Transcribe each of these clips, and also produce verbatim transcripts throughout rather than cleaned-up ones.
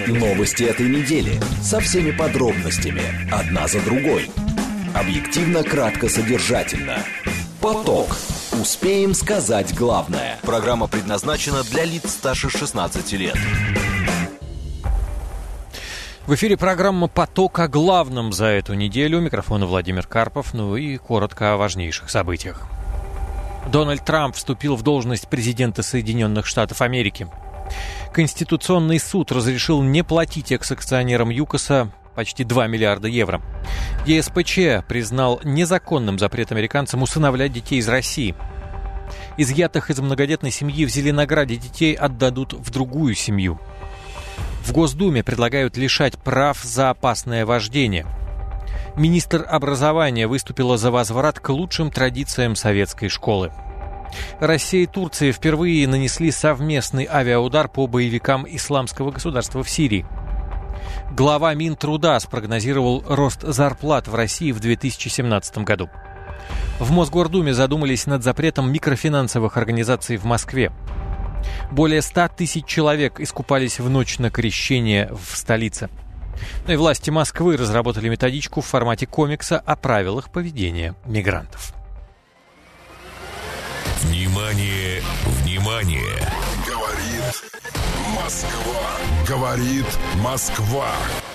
Новости этой недели со всеми подробностями, одна за другой. Объективно, кратко, содержательно. Поток. Успеем сказать главное. Программа предназначена для лиц старше шестнадцати лет. В эфире программа «Поток» о главном за эту неделю. У микрофона Владимир Карпов. Ну и коротко о важнейших событиях. Дональд Трамп вступил в должность президента Соединенных Штатов Америки. Конституционный суд разрешил не платить экс-акционерам ЮКОСа почти два миллиарда евро. ЕСПЧ признал незаконным запрет американцам усыновлять детей из России. Изъятых из многодетной семьи в Зеленограде детей отдадут в другую семью. В Госдуме предлагают лишать прав за опасное вождение. Министр образования выступила за возврат к лучшим традициям советской школы. Россия и Турция впервые нанесли совместный авиаудар по боевикам Исламского государства в Сирии. Глава Минтруда спрогнозировал рост зарплат в России в две тысячи семнадцатом году. В Мосгордуме задумались над запретом микрофинансовых организаций в Москве. Более ста тысяч человек искупались в ночь на Крещение в столице. Ну и власти Москвы разработали методичку в формате комикса о правилах поведения мигрантов. Внимание, внимание! Говорит Москва. Говорит Москва.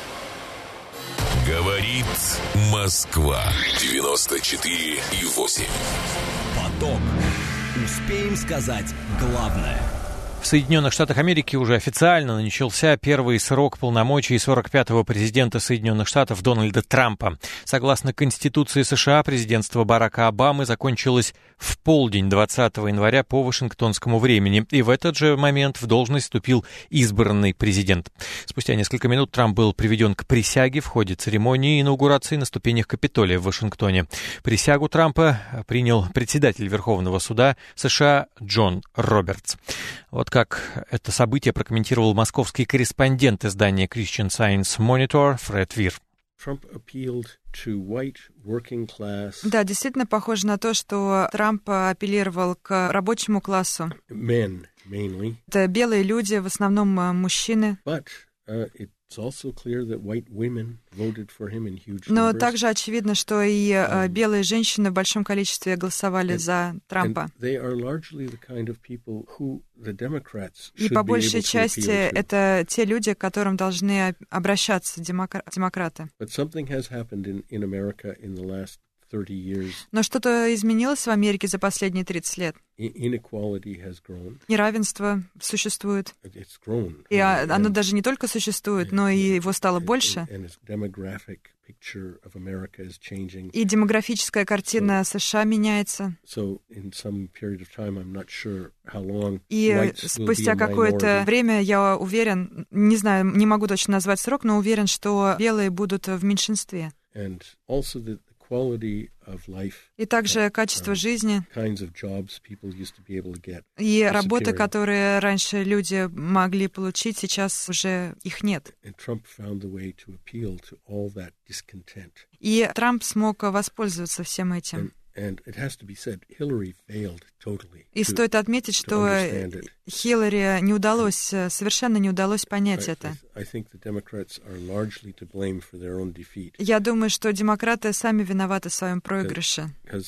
Говорит Москва. девяносто четыре и восемь. Поток. Успеем сказать главное. В Соединенных Штатах Америки уже официально начался первый срок полномочий сорок пятого президента Соединенных Штатов Дональда Трампа. Согласно Конституции США, президентство Барака Обамы закончилось в полдень двадцатого января по вашингтонскому времени. И в этот же момент в должность вступил избранный президент. Спустя несколько минут Трамп был приведен к присяге в ходе церемонии инаугурации на ступенях Капитолия в Вашингтоне. Присягу Трампа принял председатель Верховного суда США Джон Робертс. Вот как это событие прокомментировал московский корреспондент издания Christian Science Monitor Фред Вир. Да, действительно похоже на то, что Трамп апеллировал к рабочему классу. Men, mainly. Это белые люди, в основном мужчины. But, uh, Но также очевидно, что и uh, белые женщины в большом количестве голосовали and, за Трампа. И по большей части это те люди, к которым должны обращаться демокра- демократы. Но что-то изменилось в Америке за последние тридцать лет. Неравенство существует. И оно даже не только существует, но и его стало больше. И демографическая картина США меняется. И спустя какое-то время, я уверен, не знаю, не могу точно назвать срок, но уверен, что белые будут в меньшинстве. И также качество жизни и работы, которые раньше люди могли получить, сейчас уже их нет. И Трамп смог воспользоваться всем этим. И стоит отметить, что Хиллари не удалось, совершенно не удалось понять это. Я думаю, что демократы сами виноваты в своем проигрыше.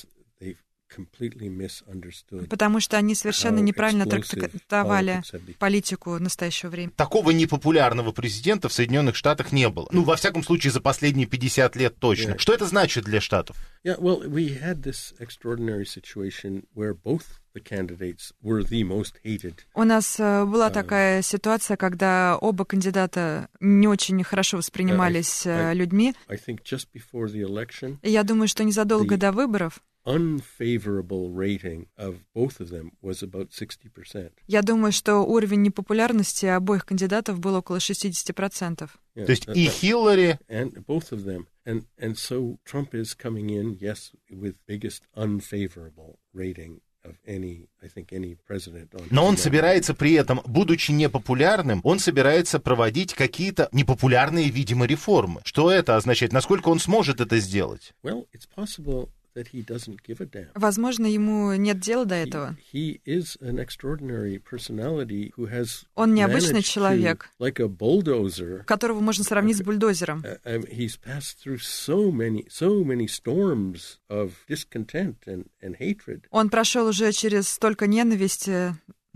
Потому что они совершенно неправильно трактовали политику настоящего времени. Такого непопулярного президента в Соединенных Штатах не было. Ну, во всяком случае, за последние пятьдесят лет точно. Yeah. Что это значит для Штатов? Yeah, well, we had this extraordinary situation where both the candidates were the most hated. У нас была такая ситуация, когда оба кандидата не очень хорошо воспринимались yeah, I, I, людьми. I think just before the election, Я думаю, что незадолго the... до выборов unfavorable rating of both of them was about sixty percent. Я думаю, что уровень непопулярности обоих кандидатов был около шестьдесят процентов. Yeah, То есть и Хиллари, and both of them. And and so Trump is coming in, yes, with biggest unfavorable rating of any, I think, any president on. Но он собирается при этом, будучи непопулярным, он собирается проводить какие-то непопулярные, видимо, реформы. Что это означает? Насколько он сможет это сделать? Well, it's possible that he doesn't give a damn. Возможно, ему нет дела до этого. He, he is an extraordinary personality who has Он необычный человек, to, like a bulldozer, которого можно сравнить с бульдозером. Uh, um, he's passed through so many, so many storms of discontent and, and hatred. Он прошел уже через столько ненависти.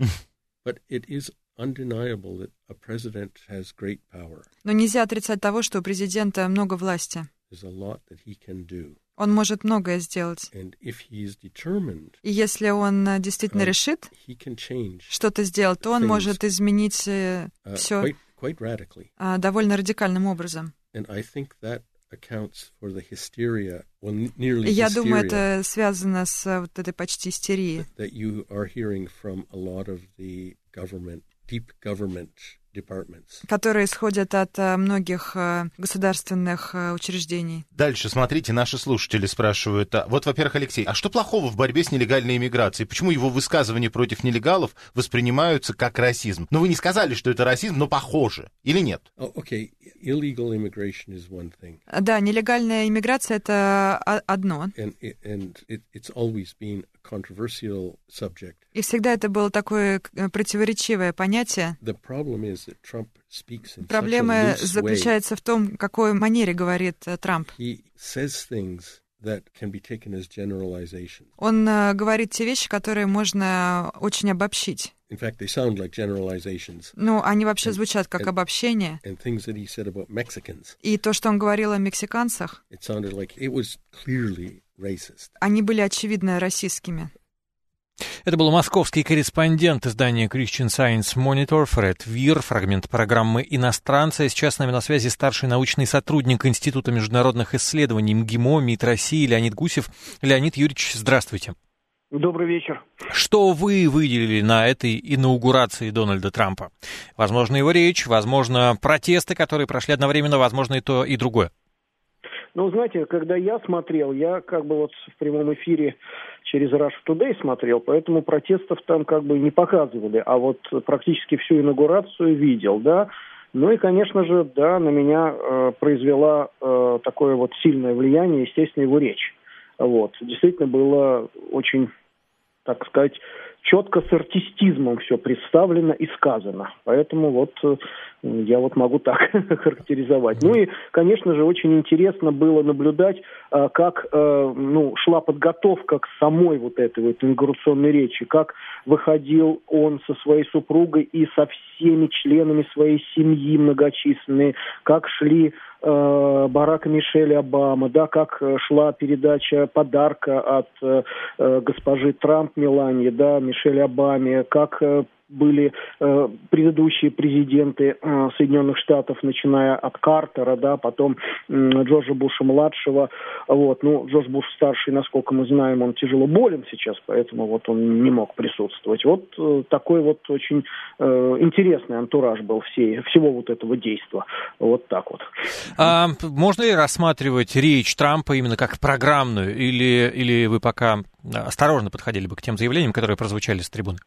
But it is undeniable that a president has great power. Но нельзя отрицать того, что у президента много власти. There's a lot that he can do. Он может многое сделать. And if he is determined, и если он действительно uh, решит he can change что-то сделать, то он может изменить uh, все quite, quite radically. Uh, довольно радикальным образом. And I think that accounts for the hysteria, well, nearly Я hysteria, думаю, это связано с вот этой почти истерией. That you are hearing from a lot of the government, deep government departments. Которые исходят от многих государственных учреждений. Дальше, смотрите, наши слушатели спрашивают. А, вот, во-первых, Алексей, а что плохого в борьбе с нелегальной иммиграцией? Почему его высказывания против нелегалов воспринимаются как расизм? Ну, вы не сказали, что это расизм, но похоже. Или нет? Oh, okay. Illegal immigration is one thing. Да, нелегальная иммиграция — это одно. And, and it, it's always been a controversial subject. И всегда это было такое противоречивое понятие. The problem is that Trump speaks in Проблема such a loose заключается way. в том, в какой манере говорит Трамп. He says things that can be taken as generalizations. Он uh, говорит те вещи, которые можно очень обобщить. In fact, they sound like generalizations. Ну, они вообще and, звучат как and, обобщение. And things that he said about Mexicans. И то, что он говорил о мексиканцах, it sounded like it was clearly racist. Они были очевидно расистскими. Это был московский корреспондент издания Christian Science Monitor Фред Вир, фрагмент программы «Иностранцы». Сейчас с нами на связи старший научный сотрудник Института международных исследований МГИМО МИД России Леонид Гусев. Леонид Юрьевич, здравствуйте. Добрый вечер. Что вы выделили на этой инаугурации Дональда Трампа? Возможно, его речь, возможно, протесты, которые прошли одновременно, возможно, и то, и другое. Ну, знаете, когда я смотрел, я как бы вот в прямом эфире через Russia Today смотрел, поэтому протестов там как бы не показывали, а вот практически всю инаугурацию видел, да. Ну и, конечно же, да, на меня э, произвела э, такое вот сильное влияние, естественно, его речь. Вот. Действительно было очень, так сказать, четко с артистизмом все представлено и сказано. Поэтому вот я вот могу так характеризовать. Ну и, конечно же, очень интересно было наблюдать, как ну, шла подготовка к самой вот этой вот инаугурационной речи, как выходил он со своей супругой и со всеми членами своей семьи многочисленные, как шли э, Барак и Мишель Обама, да, как шла передача подарка от э, госпожи Трамп Меланье, да, Мишель Обаме, как э, были э, предыдущие президенты э, Соединенных Штатов, начиная от Картера, да, потом э, Джорджа Буша-младшего. Вот. Ну, Джордж Буш-старший, насколько мы знаем, он тяжело болен сейчас, поэтому вот он не мог присутствовать. Вот э, такой вот очень э, интересный антураж был всей, всего вот этого действа. Вот так вот. А можно ли рассматривать речь Трампа именно как программную, или, или вы пока осторожно подходили бы к тем заявлениям, которые прозвучали с трибуны?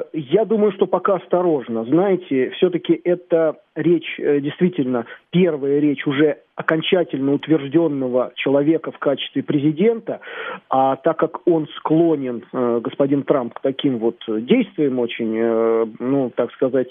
Я думаю, что пока осторожно. Знаете, все-таки это речь, действительно, первая речь уже окончательно утвержденного человека в качестве президента, а так как он склонен, господин Трамп, к таким вот действиям очень, ну, так сказать,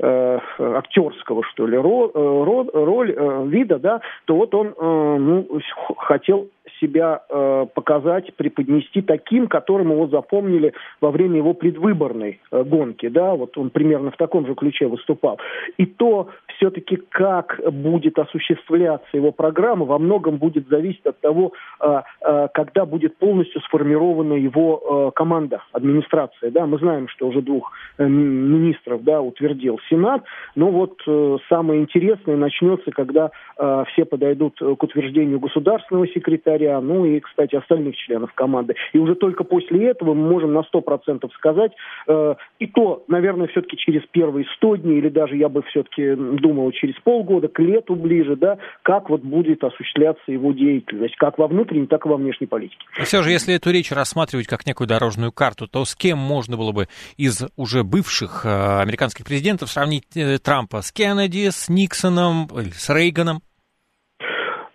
актерского, что ли, роль, роль вида, да, то вот он, ну, хотел себя э, показать, преподнести таким, которым его запомнили во время его предвыборной э, гонки, да, вот он примерно в таком же ключе выступал. И то все-таки как будет осуществляться его программа, во многом будет зависеть от того, э, э, когда будет полностью сформирована его э, команда, администрация, да, мы знаем, что уже двух э, министров, да, утвердил Сенат, но вот э, самое интересное начнется, когда э, все подойдут к утверждению государственного секретаря, ну и, кстати, остальных членов команды. И уже только после этого мы можем на сто процентов сказать, э, и то, наверное, все-таки через первые сто дней, или даже я бы все-таки думал через полгода, к лету ближе, да, как вот будет осуществляться его деятельность, как во внутренней, так и во внешней политике. И все же, если эту речь рассматривать как некую дорожную карту, то с кем можно было бы из уже бывших э, американских президентов сравнить э, Трампа? С Кеннеди, с Никсоном, с Рейганом?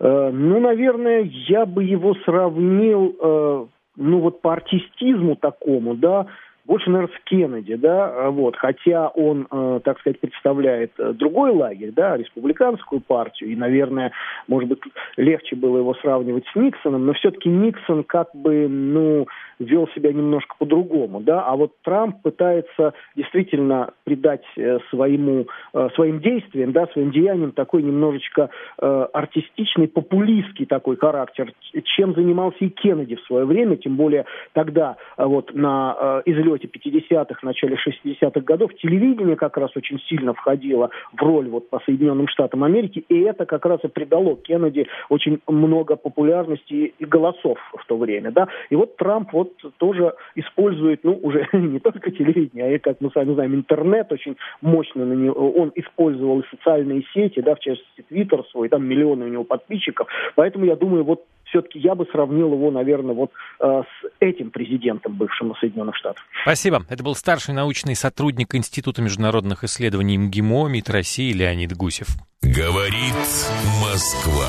Ну, наверное, я бы его сравнил, ну, вот по артистизму такому, да, больше, наверное, с Кеннеди, да, вот, хотя он, э, так сказать, представляет другой лагерь, да, республиканскую партию, и, наверное, может быть, легче было его сравнивать с Никсоном, но все-таки Никсон как бы, ну, вел себя немножко по-другому, да, а вот Трамп пытается действительно придать э, своему, э, своим действиям, да, своим деяниям такой немножечко э, артистичный, популистский такой характер, чем занимался и Кеннеди в свое время, тем более тогда э, вот на э, излете пятидесятых, начале шестидесятых годов телевидение как раз очень сильно входило в роль вот по Соединенным Штатам Америки, и это как раз и придало Кеннеди очень много популярности и голосов в то время, да, и вот Трамп вот тоже использует, ну, уже не только телевидение, а, как мы с вами знаем, интернет очень мощно на него, он использовал и социальные сети, да, в частности, Твиттер свой, там миллионы у него подписчиков, поэтому я думаю, вот все-таки я бы сравнил его, наверное, вот э, с этим президентом бывшим Соединенных Штатов. Спасибо. Это был старший научный сотрудник Института международных исследований МГИМО МИД России Леонид Гусев. Говорит Москва.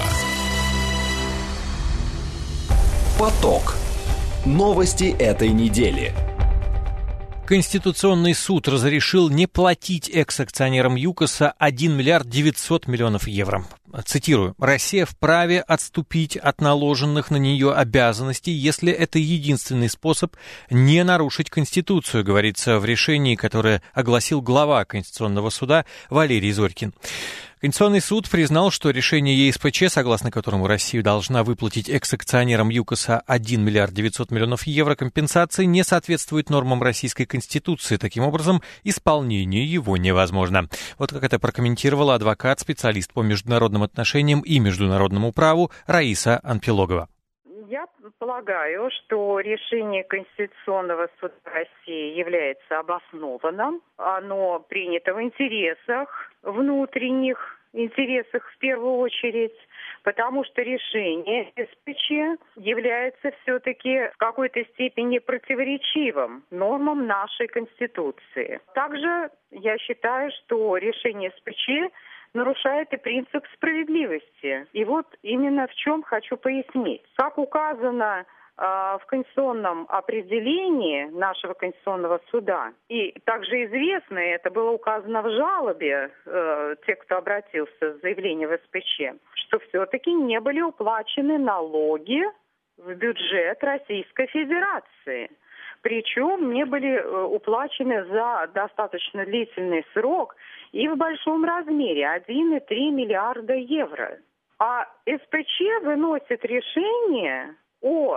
Поток. Новости этой недели. Конституционный суд разрешил не платить экс-акционерам ЮКОСа один миллиард девятьсот миллионов евро. Цитирую. «Россия вправе отступить от наложенных на нее обязанностей, если это единственный способ не нарушить Конституцию», говорится в решении, которое огласил глава Конституционного суда Валерий Зорькин. Конституционный суд признал, что решение ЕСПЧ, согласно которому Россия должна выплатить экс-акционерам ЮКОСа один миллиард девятьсот миллионов евро компенсации, не соответствует нормам Российской Конституции. Таким образом, исполнение его невозможно. Вот как это прокомментировала адвокат, специалист по международным отношениям и международному праву Раиса Анпилогова. Я полагаю, что решение Конституционного суда России является обоснованным. Оно принято в интересах, внутренних интересах в первую очередь, потому что решение ЕСПЧ является все-таки в какой-то степени противоречивым нормам нашей Конституции. Также я считаю, что решение ЕСПЧ нарушает и принцип справедливости. И вот именно в чем хочу пояснить. Как указано э, в конституционном определении нашего Конституционного суда, и также известно, это было указано в жалобе э, тех, кто обратился с заявлением в СПЧ, что все-таки не были уплачены налоги в бюджет Российской Федерации. Причем не были уплачены за достаточно длительный срок и в большом размере – один целых три десятых миллиарда евро. А СПЧ выносит решение о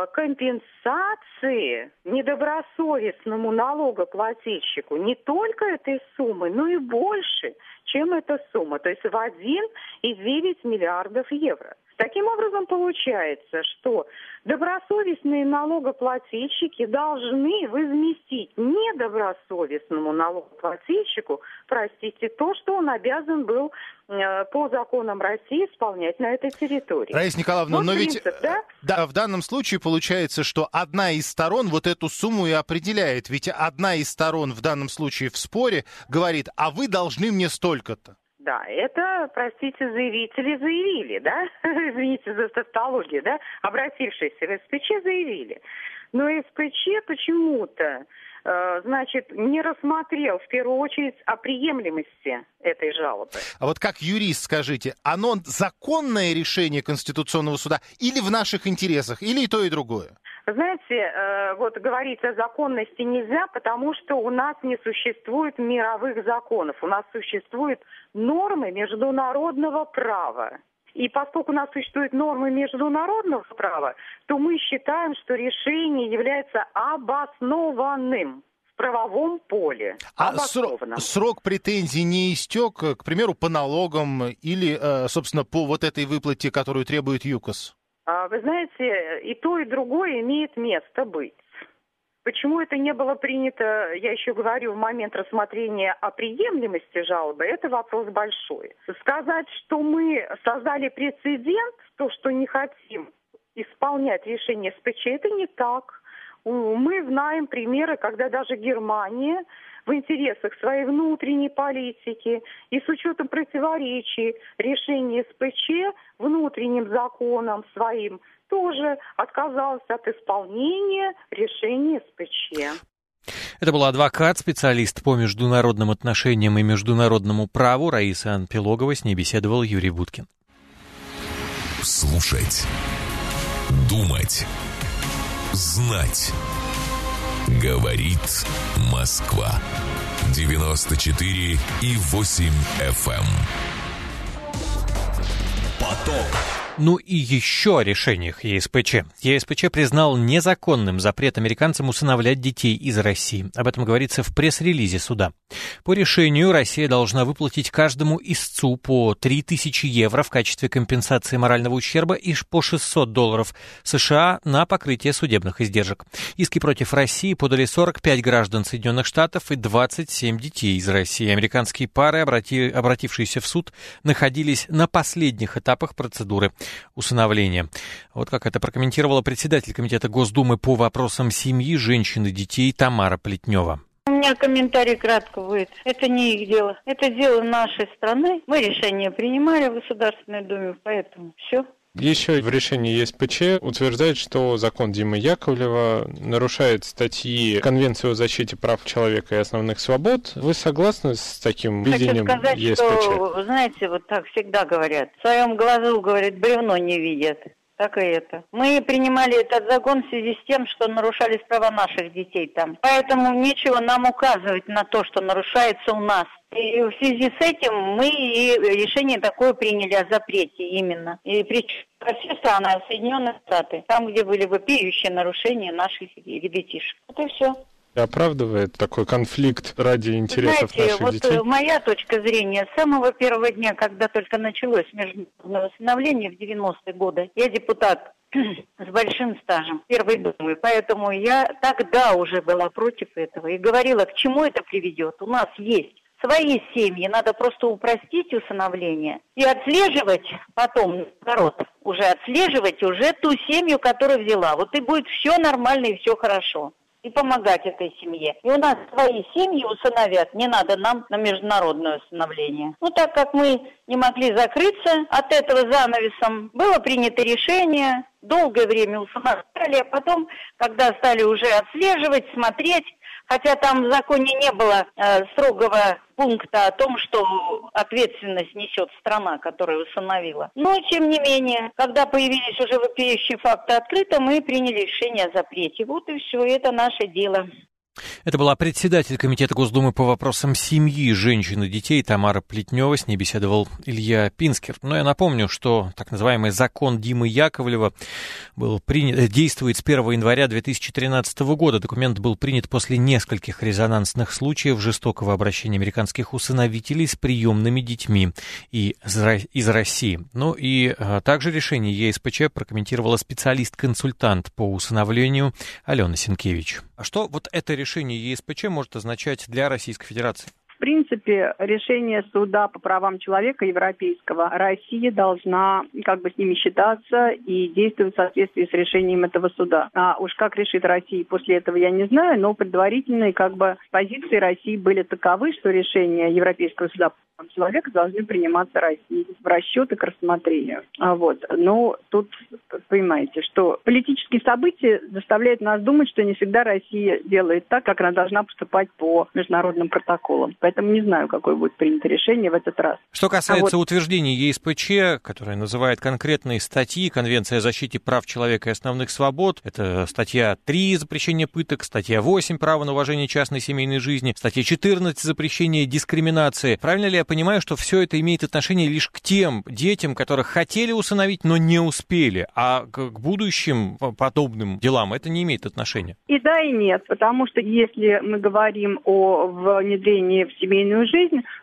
компенсации недобросовестному налогоплательщику не только этой суммы, но и больше, чем эта сумма, то есть в один целых девять десятых миллиардов евро. Таким образом, получается, что добросовестные налогоплательщики должны возместить недобросовестному налогоплательщику, простите, то, что он обязан был э, по законам России исполнять на этой территории. Раиса Николаевна, вот но принцип, ведь да? Да, в данном случае получается, что одна из сторон вот эту сумму и определяет. Ведь одна из сторон в данном случае в споре говорит, а вы должны мне столько-то. Да, это, простите, заявители заявили, да, извините за тавтологию, да, обратившиеся в СПЧ заявили. Но СПЧ почему-то, э, значит, не рассмотрел в первую очередь о приемлемости этой жалобы. А вот как юрист, скажите, оно законное решение Конституционного суда или в наших интересах, или и то, и другое? Знаете, вот говорить о законности нельзя, потому что у нас не существует мировых законов. У нас существуют нормы международного права. И поскольку у нас существуют нормы международного права, то мы считаем, что решение является обоснованным в правовом поле. А срок, срок претензий не истек, к примеру, по налогам или, собственно, по вот этой выплате, которую требует ЮКОС? Вы знаете, и то, и другое имеет место быть. Почему это не было принято, я еще говорю, в момент рассмотрения о приемлемости жалобы, это вопрос большой. Сказать, что мы создали прецедент, то, что не хотим исполнять решение СПЧ, это не так. Мы знаем примеры, когда даже Германия в интересах своей внутренней политики и с учетом противоречий решения СПЧ внутренним законам своим тоже отказался от исполнения решения СПЧ. Это был адвокат, специалист по международным отношениям и международному праву Раиса Анпилогова. С ней беседовал Юрий Буткин. Слушать, думать, знать. Говорит Москва. девяносто четыре и восемь эф эм. Поток. Ну и еще о решениях ЕСПЧ. ЕСПЧ признал незаконным запрет американцам усыновлять детей из России. Об этом говорится в пресс-релизе суда. По решению Россия должна выплатить каждому истцу по три тысячи евро в качестве компенсации морального ущерба и по шестьсот долларов США на покрытие судебных издержек. Иски против России подали сорок пять граждан Соединенных Штатов и двадцать семь детей из России. Американские пары, обрати... обратившиеся в суд, находились на последних этапах процедуры усыновления. Вот как это прокомментировала председатель Комитета Госдумы по вопросам семьи, женщин и детей Тамара Плетнева. У меня комментарий кратко будет. Это не их дело. Это дело нашей страны. Мы решение принимали в Государственной Думе, поэтому все. Еще в решении ЕСПЧ утверждает, что закон Димы Яковлева нарушает статьи Конвенции о защите прав человека и основных свобод. Вы согласны с таким видением Хочу сказать, ЕСПЧ? Что, знаете, вот так всегда говорят. В своем глазу, говорит, бревно не видят. Так и это. Мы принимали этот закон в связи с тем, что нарушались права наших детей там. Поэтому нечего нам указывать на то, что нарушается у нас. И в связи с этим мы и решение такое приняли о запрете именно. И причем во все страны, Соединенные Штаты, там, где были вопиющие нарушения наших ребятишек. Вот и все. Оправдывает такой конфликт ради интересов Знаете, наших вот детей? моя точка зрения, с самого первого дня, когда только началось международное усыновление в девяностые годы, я депутат с большим стажем Первой Думы, поэтому я тогда уже была против этого и говорила, к чему это приведет. У нас есть свои семьи, надо просто упростить усыновление и отслеживать потом, народ, уже отслеживать уже ту семью, которую взяла. Вот и будет все нормально и все хорошо. И помогать этой семье. И у нас свои семьи усыновят, не надо нам на международное усыновление. Ну, так как мы не могли закрыться от этого занавесом, было принято решение, долгое время усыновляли, а потом, когда стали уже отслеживать, смотреть, хотя там в законе не было э, строгого пункта о том, что ответственность несет страна, которая усыновила. Но, тем не менее, когда появились уже вопиющие факты открыто, мы приняли решение о запрете. Вот и все, это наше дело. Это была председатель Комитета Госдумы по вопросам семьи, женщин и детей Тамара Плетнева. С ней беседовал Илья Пинскер. Но я напомню, что так называемый закон Димы Яковлева был принят, действует с первого января две тысячи тринадцатого года. Документ был принят после нескольких резонансных случаев жестокого обращения американских усыновителей с приемными детьми и из России. Ну и а, также решение ЕСПЧ прокомментировала специалист-консультант по усыновлению Алена Сенкевич. А что вот это решение ЕСПЧ может означать для Российской Федерации? В принципе, решение суда по правам человека европейского, Россия должна как бы с ними считаться и действовать в соответствии с решением этого суда. А уж как решит Россия после этого, я не знаю, но предварительные как бы позиции России были таковы, что решения Европейского суда по правам человека должны приниматься Россией в расчет и к рассмотрению. А вот. Но тут, понимаете, что политические события заставляют нас думать, что не всегда Россия делает так, как она должна поступать по международным протоколам. Поэтому не знаю, какое будет принято решение в этот раз. Что касается а вот... утверждений ЕСПЧ, которое называет конкретные статьи, Конвенция о защите прав человека и основных свобод, это статья три запрещение пыток, статья восемь право на уважение частной семейной жизни, статья четырнадцать запрещение дискриминации. Правильно ли я понимаю, что все это имеет отношение лишь к тем детям, которых хотели усыновить, но не успели, а к будущим подобным делам это не имеет отношения? И да, и нет, потому что если мы говорим о внедрении в семейную жизнь,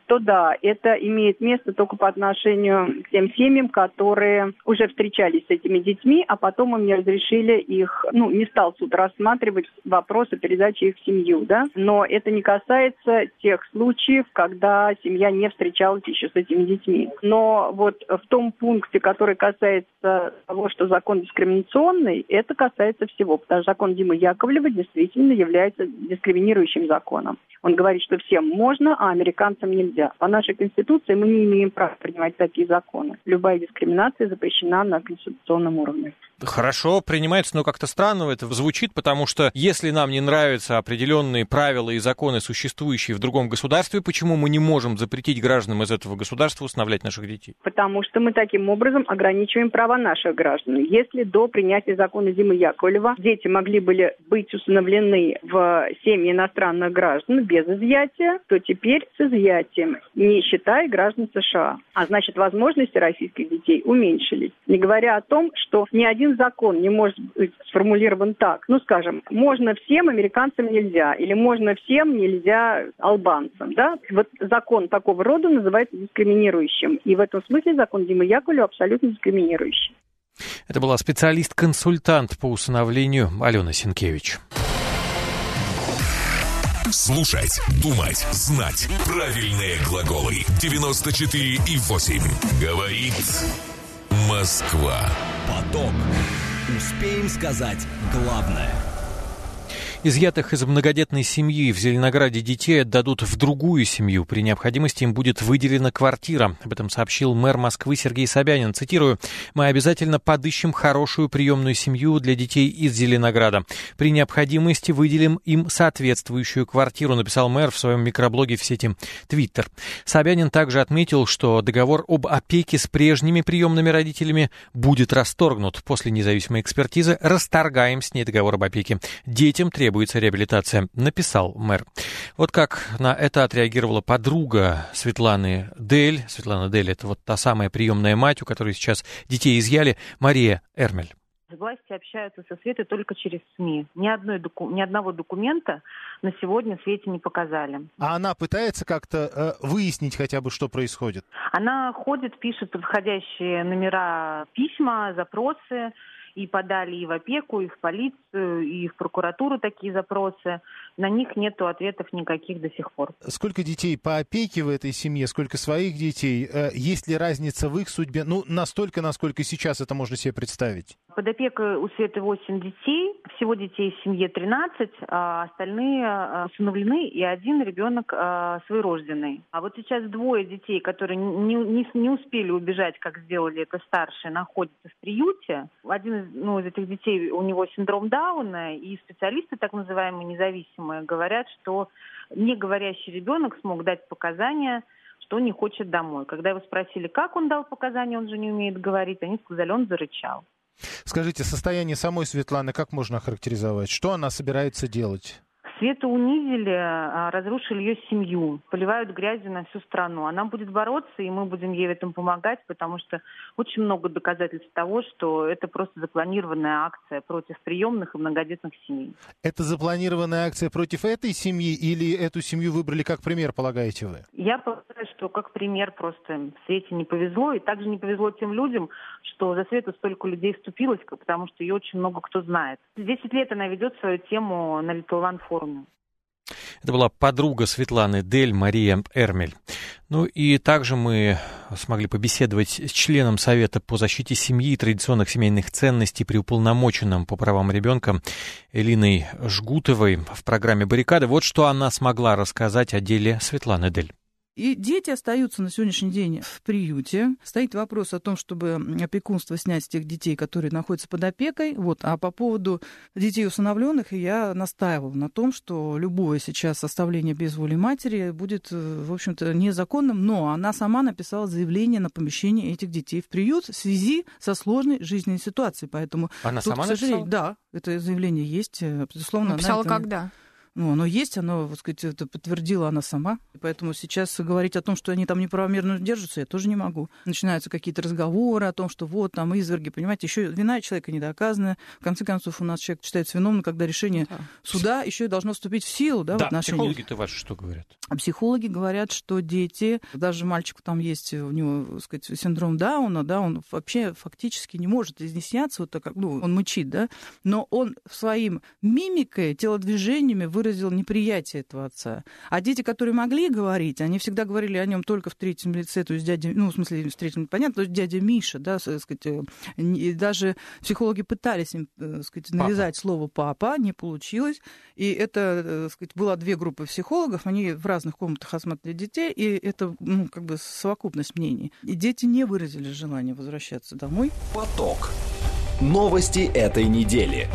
то да, это имеет место только по отношению к тем семьям, которые уже встречались с этими детьми, а потом им не разрешили их, ну, не стал суд рассматривать вопрос о передаче их в семью, да. Но это не касается тех случаев, когда семья не встречалась еще с этими детьми. Но вот в том пункте, который касается того, что закон дискриминационный, это касается всего, потому что закон Димы Яковлева действительно является дискриминирующим законом. Он говорит, что всем можно, а американцам нельзя. По нашей Конституции мы не имеем права принимать такие законы. Любая дискриминация запрещена на конституционном уровне. Хорошо, принимается, но как-то странно это звучит, потому что если нам не нравятся определенные правила и законы, существующие в другом государстве, почему мы не можем запретить гражданам из этого государства усыновлять наших детей? Потому что мы таким образом ограничиваем права наших граждан. Если до принятия закона Димы Яковлева дети могли были быть усыновлены в семьи иностранных граждан без изъятия, то теперь с изъятием, не считая граждан США. А значит, возможности российских детей уменьшились. Не говоря о том, что ни один закон не может быть сформулирован так. Ну, скажем, можно всем, американцам нельзя. Или можно всем, нельзя албанцам. Да? Вот закон такого рода называется дискриминирующим. И в этом смысле закон Димы Яковлева абсолютно дискриминирующий. Это была специалист-консультант по усыновлению Алена Сенкевич. Слушать, думать, знать. Правильные глаголы. девяносто четыре и восемь. Говорит Москва. Поток. Успеем сказать главное. Изъятых из многодетной семьи в Зеленограде детей отдадут в другую семью. При необходимости им будет выделена квартира. Об этом сообщил мэр Москвы Сергей Собянин. Цитирую: «Мы обязательно подыщем хорошую приемную семью для детей из Зеленограда. При необходимости выделим им соответствующую квартиру», написал мэр в своем микроблоге в сети Твиттер. Собянин также отметил, что договор об опеке с прежними приемными родителями будет расторгнут. После независимой экспертизы расторгаем с ней договор об опеке. Детям требуется реабилитация, написал мэр. Вот как на это отреагировала подруга Светланы Дель. Светлана Дель — это вот та самая приемная мать, у которой сейчас детей изъяли, Мария Эрмель. Власти общаются со Светой только через СМИ. Ни, одной доку... Ни одного документа на сегодня Свете не показали. А она пытается как-то э, выяснить хотя бы, что происходит? Она ходит, пишет подходящие номера письма, запросы. И подали и в опеку, и в полицию, и в прокуратуру такие запросы. На них нету ответов никаких до сих пор. Сколько детей по опеке в этой семье, сколько своих детей? Есть ли разница в их судьбе? Ну, настолько, насколько сейчас это можно себе представить. Под опекой у Светы восемь детей. Всего детей в семье тринадцать, а остальные усыновлены, и один ребенок своерожденный. А вот сейчас двое детей, которые не, не, не успели убежать, как сделали это старшие, находятся в приюте. Один из, ну, из этих детей, у него синдром Дауна, и специалисты, так называемые независимые, говорят, что не говорящий ребенок смог дать показания, что он не хочет домой. Когда его спросили, как он дал показания, он же не умеет говорить, они сказали, он зарычал. Скажите, состояние самой Светланы как можно охарактеризовать? Что она собирается делать? Свету унизили, разрушили ее семью, поливают грязью на всю страну. Она будет бороться, и мы будем ей в этом помогать, потому что очень много доказательств того, что это просто запланированная акция против приемных и многодетных семей. Это запланированная акция против этой семьи или эту семью выбрали как пример, полагаете вы? Я полагаю, что как пример просто Свете не повезло, и также не повезло тем людям, что за Свету столько людей вступилось, потому что ее очень много кто знает. Десять лет она ведет свою тему на Little One Forum. Это была подруга Светланы Дель, Мария Эрмель. Ну и также мы смогли побеседовать с членом Совета по защите семьи и традиционных семейных ценностей при уполномоченном по правам ребенка Элиной Жгутовой в программе «Баррикады». Вот что она смогла рассказать о деле Светланы Дель. И дети остаются на сегодняшний день в приюте. Стоит вопрос о том, чтобы опекунство снять с тех детей, которые находятся под опекой. Вот. А по поводу детей усыновленных я настаивала на том, что любое сейчас оставление без воли матери будет, в общем-то, незаконным. Но она сама написала заявление на помещение этих детей в приют в связи со сложной жизненной ситуацией. Поэтому она тут, сама к сожалению, написала? Да, это заявление есть. Безусловно, Написала она это... когда? Ну, оно есть, оно, так сказать, это подтвердила она сама. Поэтому сейчас говорить о том, что они там неправомерно держатся, я тоже не могу. Начинаются какие-то разговоры о том, что вот там изверги, понимаете, еще вина человека не доказана. В конце концов, у нас человек считается виновным, когда решение да. суда еще и должно вступить в силу. Да, да, в отношении... психологи-то ваши что говорят? А психологи говорят, что дети, даже мальчику там есть, у него, так сказать, синдром Дауна, да, он вообще фактически не может изъясняться, вот так, как, ну, он мычит, да, но он своим мимикой, телодвижениями выразил неприятие этого отца. А дети, которые могли говорить, они всегда говорили о нем только в третьем лице, то есть дядя, ну, в смысле, в третьем, понятно, то есть дядя Миша, да, так сказать, и даже психологи пытались им, так сказать, навязать папа. Слово «папа», не получилось, и это, так сказать, было две группы психологов, они в разных комнатах осматривали детей, и это, ну, как бы совокупность мнений. И дети не выразили желания возвращаться домой. Поток. Новости этой недели.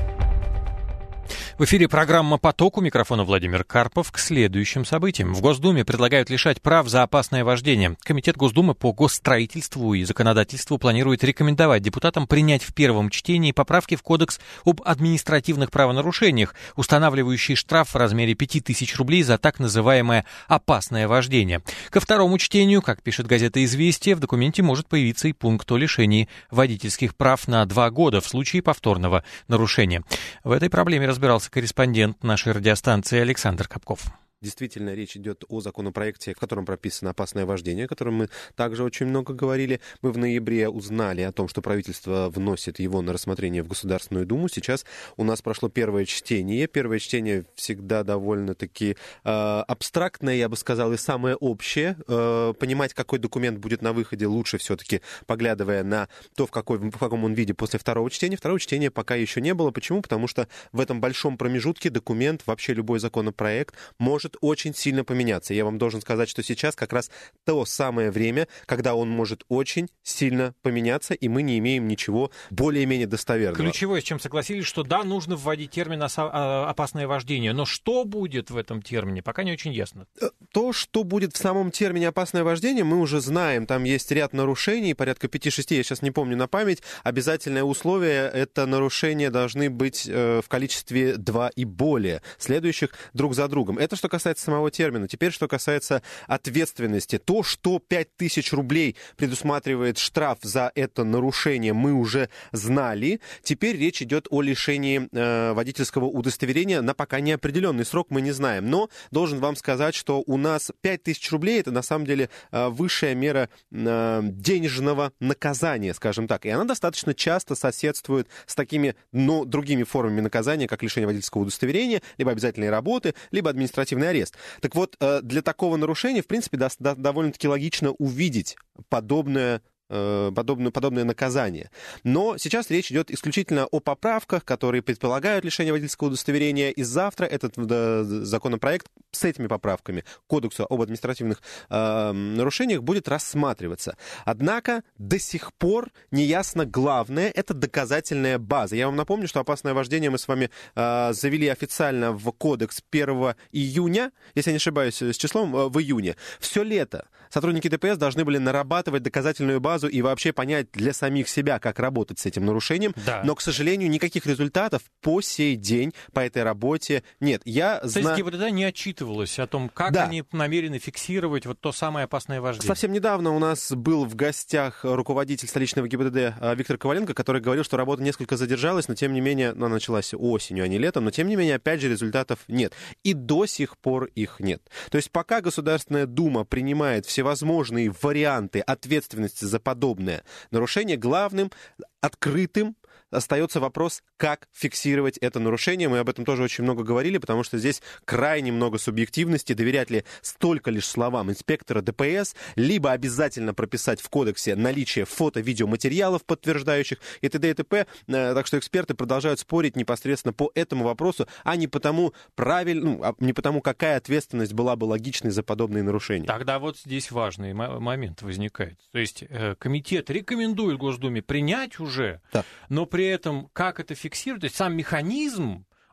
В эфире программа «Поток», у микрофона Владимир Карпов. К следующим событиям. В Госдуме предлагают лишать прав за опасное вождение. Комитет Госдумы по госстроительству и законодательству планирует рекомендовать депутатам принять в первом чтении поправки в Кодекс об административных правонарушениях, устанавливающие штраф в размере пяти тысяч рублей за так называемое опасное вождение. Ко второму чтению, как пишет газета «Известия», в документе может появиться и пункт о лишении водительских прав на два года в случае повторного нарушения. В этой проблеме разбирался корреспондент нашей радиостанции Александр Капков. Действительно, речь идет о законопроекте, в котором прописано опасное вождение, о котором мы также очень много говорили. Мы в ноябре узнали о том, что правительство вносит его на рассмотрение в Государственную Думу. Сейчас у нас прошло первое чтение. Первое чтение всегда довольно-таки э, абстрактное, я бы сказал, и самое общее. Э, понимать, какой документ будет на выходе, лучше все-таки поглядывая на то, в, какой, в каком он виде после второго чтения. Второго чтения пока еще не было. Почему? Потому что в этом большом промежутке документ, вообще любой законопроект, может очень сильно поменяться. Я вам должен сказать, что сейчас как раз то самое время, когда он может очень сильно поменяться, и мы не имеем ничего более-менее достоверного. Ключевое, с чем согласились, что да, нужно вводить термин «опасное вождение», но что будет в этом термине, пока не очень ясно. То, что будет в самом термине «опасное вождение», мы уже знаем. Там есть ряд нарушений, порядка пяти-шести, я сейчас не помню на память. Обязательное условие — это нарушения должны быть в количестве два и более, следующих друг за другом. Это что касается касается самого термина. Теперь, что касается ответственности. То, что пять тысяч рублей предусматривает штраф за это нарушение, мы уже знали. Теперь речь идет о лишении э, водительского удостоверения на пока неопределенный срок, мы не знаем. Но должен вам сказать, что у нас пять тысяч рублей — это на самом деле э, высшая мера э, денежного наказания, скажем так. И она достаточно часто соседствует с такими, но другими формами наказания, как лишение водительского удостоверения, либо обязательной работы, либо административный арест. Так вот, для такого нарушения, в принципе, довольно-таки логично увидеть подобное Подобное, подобное наказание. Но сейчас речь идет исключительно о поправках, которые предполагают лишение водительского удостоверения, и завтра этот да, законопроект с этими поправками к Кодексу об административных э, нарушениях будет рассматриваться. Однако до сих пор неясно главное — это доказательная база. Я вам напомню, что опасное вождение мы с вами э, завели официально в Кодекс первого июня, если я не ошибаюсь с числом, э, в июне. Все лето сотрудники ДПС должны были нарабатывать доказательную базу и вообще понять для самих себя, как работать с этим нарушением. Да. Но, к сожалению, никаких результатов по сей день по этой работе нет. Я То зна... есть ГИБДД не отчитывалась о том, как да. они намерены фиксировать вот то самое опасное вождение? Совсем недавно у нас был в гостях руководитель столичного ГИБДД Виктор Коваленко, который говорил, что работа несколько задержалась, но тем не менее, ну, она началась осенью, а не летом, но тем не менее, опять же, результатов нет. И до сих пор их нет. То есть пока Государственная Дума принимает всевозможные варианты ответственности за подобное нарушение, главным, открытым, остается вопрос, как фиксировать это нарушение. Мы об этом тоже очень много говорили, потому что здесь крайне много субъективности. Доверять ли столько лишь словам инспектора ДПС, либо обязательно прописать в кодексе наличие фото-видеоматериалов, подтверждающих и т.д. и т.п. Так что эксперты продолжают спорить непосредственно по этому вопросу, а не потому, правильно, ну, не потому, какая ответственность была бы логичной за подобные нарушения. Тогда вот здесь важный момент возникает. То есть э, комитет рекомендует Госдуме принять уже, да. но при этом как это фиксировать, то есть сам механизм,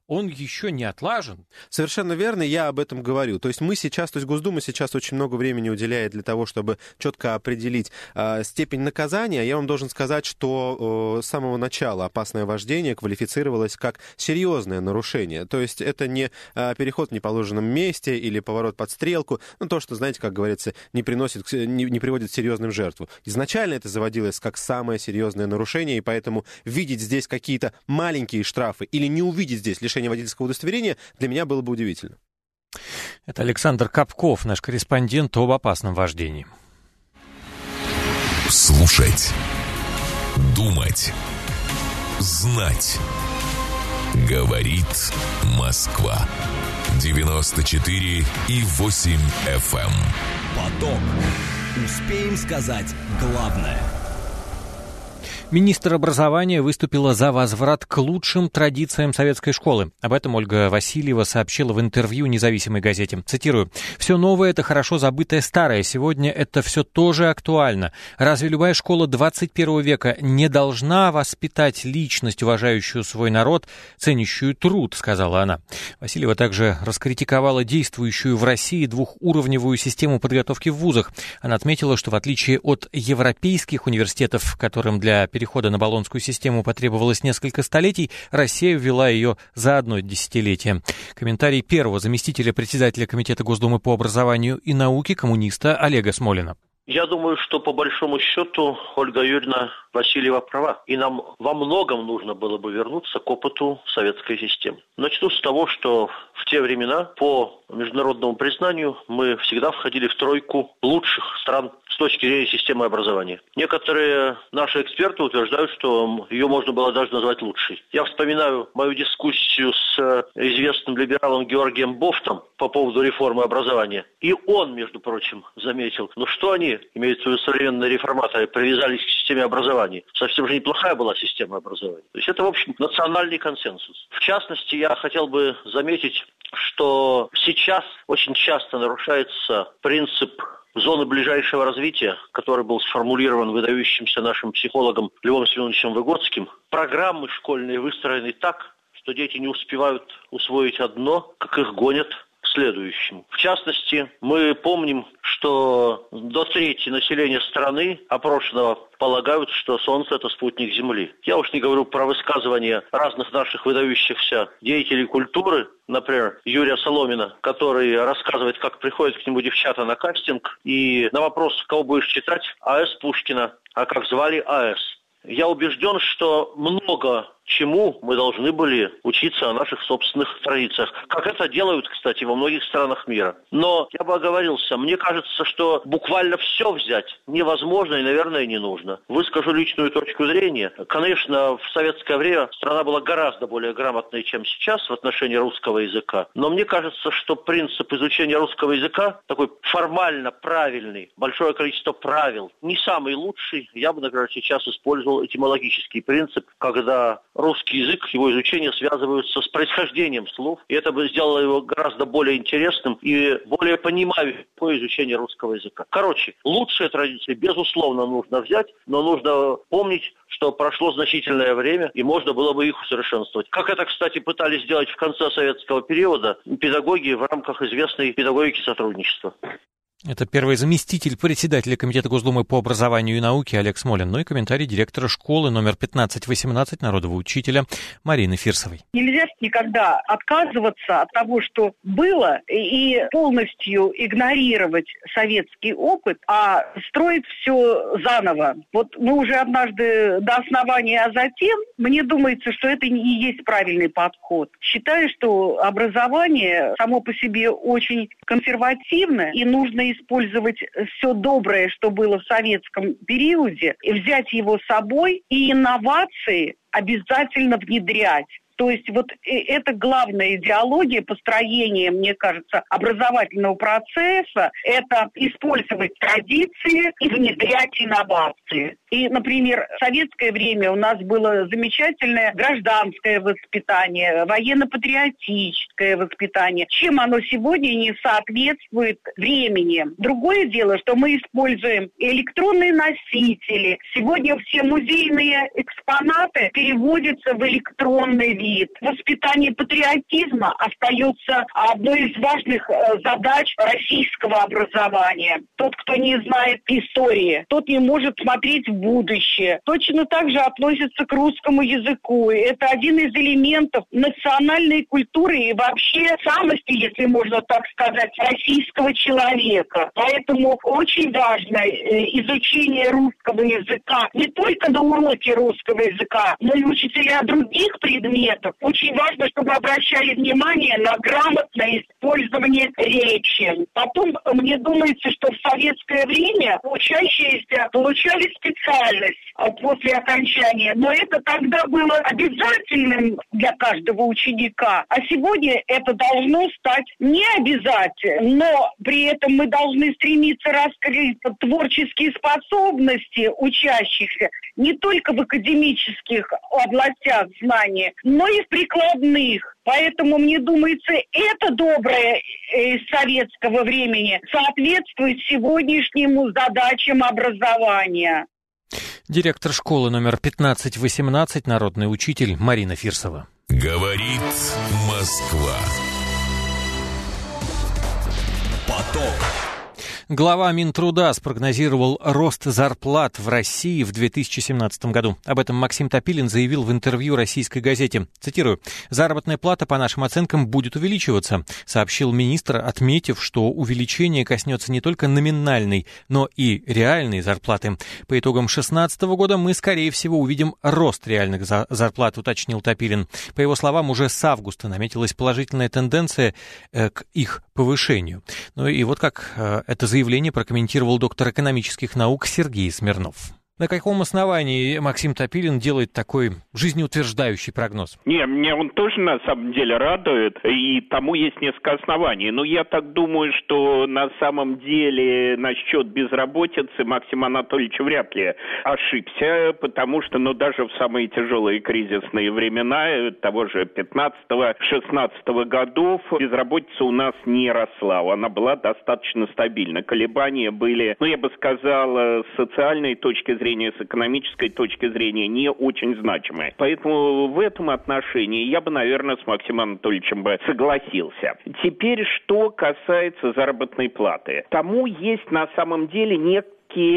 он еще не отлажен. Совершенно верно, я об этом говорю. То есть мы сейчас, то есть Госдума сейчас очень много времени уделяет для того, чтобы четко определить э, степень наказания. Я вам должен сказать, что э, с самого начала опасное вождение квалифицировалось как серьезное нарушение. То есть это не э, переход в неположенном месте или поворот под стрелку, ну то, что, знаете, как говорится, не приносит, не, не приводит к серьезным жертвам. Изначально это заводилось как самое серьезное нарушение, и поэтому видеть здесь какие-то маленькие штрафы или не увидеть здесь лишение водительского удостоверения для меня было бы удивительно. Это Александр Капков, наш корреспондент об опасном вождении. Слушать, думать, знать. Говорит Москва. девяносто четыре и восемь эф эм. Поток. Успеем сказать главное. Министр образования выступила за возврат к лучшим традициям советской школы. Об этом Ольга Васильева сообщила в интервью независимой газете. Цитирую. «Все новое – это хорошо забытое старое. Сегодня это все тоже актуально. Разве любая школа двадцать первого века не должна воспитать личность, уважающую свой народ, ценящую труд?» – сказала она. Васильева также раскритиковала действующую в России двухуровневую систему подготовки в вузах. Она отметила, что в отличие от европейских университетов, которым для перехода на болонскую систему потребовалось несколько столетий, Россия ввела ее за одно десятилетие. Комментарий первого заместителя председателя Комитета Госдумы по образованию и науке коммуниста Олега Смолина. Я думаю, что по большому счету Ольга Юрьевна Васильева права. И нам во многом нужно было бы вернуться к опыту советской системы. Начну с того, что в те времена по международному признанию мы всегда входили в тройку лучших стран с точки зрения системы образования. Некоторые наши эксперты утверждают, что ее можно было даже назвать лучшей. Я вспоминаю мою дискуссию с известным либералом Георгием Бофтом по поводу реформы образования. И он, между прочим, заметил, ну что они, имеют в виду современные реформаторы, привязались к системе образования. Совсем же неплохая была система образования. То есть это, в общем, национальный консенсус. В частности, я хотел бы заметить, что сейчас очень часто нарушается принцип зоны ближайшего развития, который был сформулирован выдающимся нашим психологом Львом Семеновичем Выгодским. Программы школьные выстроены так, что дети не успевают усвоить одно, как их гонят к следующему. В частности, мы помним, что до трети населения страны опрошенного полагают, что Солнце – это спутник Земли. Я уж не говорю про высказывания разных наших выдающихся деятелей культуры, например, Юрия Соломина, который рассказывает, как приходят к нему девчата на кастинг, и на вопрос, кого будешь читать, А С Пушкина, а как звали А С. Я убежден, что много чему мы должны были учиться о наших собственных традициях. Как это делают, кстати, во многих странах мира. Но я бы оговорился, мне кажется, что буквально все взять невозможно и, наверное, не нужно. Выскажу личную точку зрения. Конечно, в советское время страна была гораздо более грамотной, чем сейчас в отношении русского языка. Но мне кажется, что принцип изучения русского языка, такой формально правильный, большое количество правил, не самый лучший. Я бы, например, сейчас использовал этимологический принцип, когда русский язык, его изучение связываются с происхождением слов, и это бы сделало его гораздо более интересным и более понимающим по изучению русского языка. Короче, лучшие традиции, безусловно, нужно взять, но нужно помнить, что прошло значительное время, и можно было бы их усовершенствовать. Как это, кстати, пытались сделать в конце советского периода педагоги в рамках известной педагогики сотрудничества. Это первый заместитель председателя Комитета Госдумы по образованию и науке Олег Смолин, ну и комментарий директора школы номер пятнадцать восемнадцать народного учителя Марины Фирсовой. Нельзя никогда отказываться от того, что было, и полностью игнорировать советский опыт, а строить все заново. Вот мы уже однажды до основания, а затем, мне думается, что это не есть правильный подход. Считаю, что образование само по себе очень консервативно, и нужно использовать все доброе, что было в советском периоде, и взять его с собой, и инновации обязательно внедрять. То есть вот это главная идеология построения, мне кажется, образовательного процесса, это использовать традиции и внедрять инновации. И И, например, в советское время у нас было замечательное гражданское воспитание, военно-патриотическое воспитание. Чем оно сегодня не соответствует времени? Другое дело, что мы используем электронные носители. Сегодня все музейные экспонаты переводятся в электронный вид. Воспитание патриотизма остается одной из важных задач российского образования. Тот, кто не знает истории, тот не может смотреть в будущее. Точно так же относится к русскому языку. Это один из элементов национальной культуры и вообще самости, если можно так сказать, российского человека. Поэтому очень важно изучение русского языка не только на уроке русского языка, но и учителя других предметов. Очень важно, чтобы обращали внимание на грамотное использование речи. Потом, мне думается, что в советское время учащиеся получали специальность после окончания, но это тогда было обязательным для каждого ученика. А сегодня это должно стать не обязательным, но при этом мы должны стремиться раскрыть творческие способности учащихся не только в академических областях знаний, но и в прикладных. Поэтому, мне думается, это доброе из советского времени соответствует сегодняшним задачам образования. Директор школы номер пятнадцать восемнадцать, народный учитель Марина Фирсова. Говорит Москва. Поток. Глава Минтруда спрогнозировал рост зарплат в России в две тысячи семнадцатом году. Об этом Максим Топилин заявил в интервью российской газете. Цитирую. «Заработная плата, по нашим оценкам, будет увеличиваться», сообщил министр, отметив, что увеличение коснется не только номинальной, но и реальной зарплаты. По итогам две тысячи шестнадцатого года мы, скорее всего, увидим рост реальных зарплат, уточнил Топилин. По его словам, уже с августа наметилась положительная тенденция к их повышению. Ну и вот как это заявление прокомментировал доктор экономических наук Сергей Смирнов. На каком основании Максим Топилин делает такой жизнеутверждающий прогноз? Не, меня он тоже на самом деле радует, и тому есть несколько оснований. Но я так думаю, что на самом деле насчет безработицы Максим Анатольевич вряд ли ошибся, потому что, ну, даже в самые тяжелые кризисные времена того же пятнадцатого-шестнадцатого годов безработица у нас не росла, она была достаточно стабильна. Колебания были, ну, я бы сказал, с социальной точки зрения, с экономической точки зрения не очень значимые. Поэтому в этом отношении я бы, наверное, с Максимом Анатольевичем бы согласился. Теперь, что касается заработной платы. Тому есть на самом деле некоторые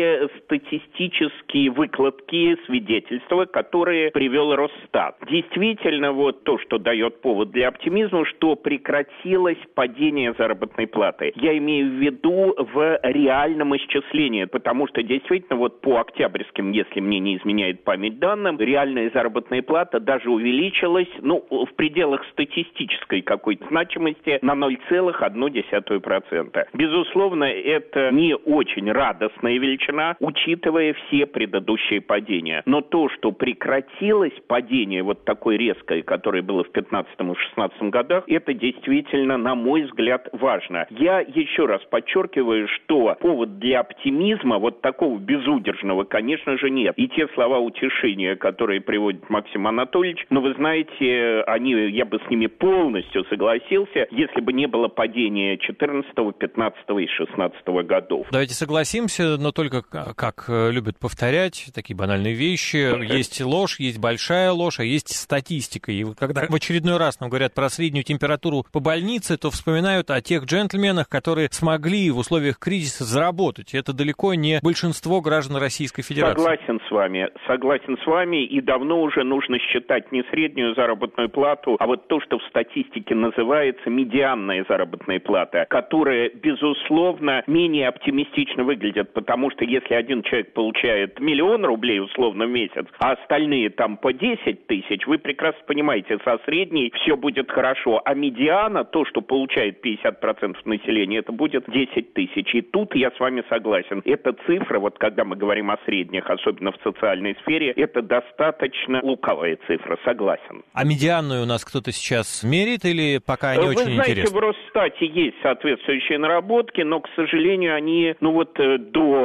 статистические выкладки, свидетельства, которые привел Росстат. Действительно, вот то, что дает повод для оптимизма, что прекратилось падение заработной платы. Я имею в виду в реальном исчислении, потому что действительно вот по октябрьским, если мне не изменяет память данным, реальная заработная плата даже увеличилась, ну, в пределах статистической какой-то значимости на ноль целых одну десятую процента. Безусловно, это не очень радостная величина, учитывая все предыдущие падения. Но то, что прекратилось падение вот такое резкое, которое было в пятнадцатом и шестнадцатом годах, это действительно, на мой взгляд, важно. Я еще раз подчеркиваю, что повод для оптимизма вот такого безудержного, конечно же, нет. И те слова утешения, которые приводит Максим Анатольевич, но вы знаете, они, я бы с ними полностью согласился, если бы не было падения четырнадцатого, пятнадцатого и шестнадцатого годов. Давайте согласимся, но только, как любят повторять, такие банальные вещи. Есть ложь, есть большая ложь, а есть статистика. И когда в очередной раз нам говорят про среднюю температуру по больнице, то вспоминают о тех джентльменах, которые смогли в условиях кризиса заработать. Это далеко не большинство граждан Российской Федерации. Согласен с вами. Согласен с вами. И давно уже нужно считать не среднюю заработную плату, а вот то, что в статистике называется медианная заработная плата, которая, безусловно, менее оптимистично выглядит, потому что если один человек получает миллион рублей условно в месяц, а остальные там по десять тысяч, вы прекрасно понимаете, со средней все будет хорошо, а медиана, то, что получает пятьдесят процентов населения, это будет десять тысяч. И тут я с вами согласен. Эта цифра, вот когда мы говорим о средних, особенно в социальной сфере, это достаточно лукавая цифра, согласен. А медианную у нас кто-то сейчас мерит или пока не вы очень знаете, интересно? В Росстате есть соответствующие наработки, но, к сожалению, они, ну вот, до